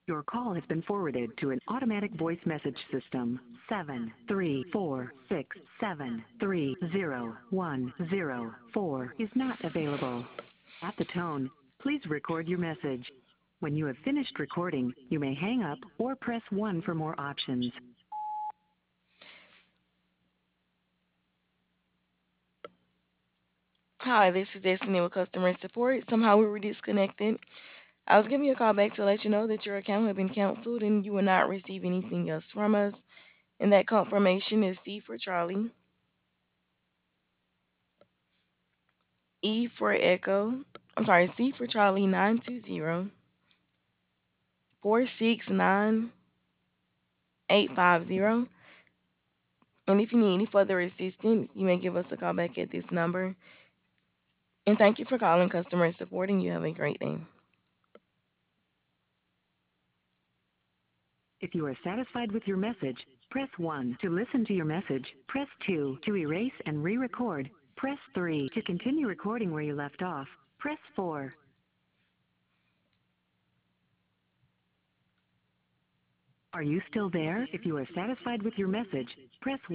Your call has been forwarded to an automatic voice message system. 73467301004 is not available. At the tone, please record your message. When you have finished recording, you may hang up or press 1 for more options. Hi, this is Destiny with customer support. Somehow we were disconnected. I was giving you a call back to let you know that your account had been canceled and you will not receive anything else from us. And that confirmation is C for Charlie, E for Echo. C for Charlie 920-469-850. And if you need any further assistance, you may give us a call back at this number. And thank you for calling customer support, and you have a great day. If you are satisfied with your message, press 1 to listen to your message. Press 2 to erase and re-record. Press 3 to continue recording where you left off. Press 4. Are you still there? If you are satisfied with your message, press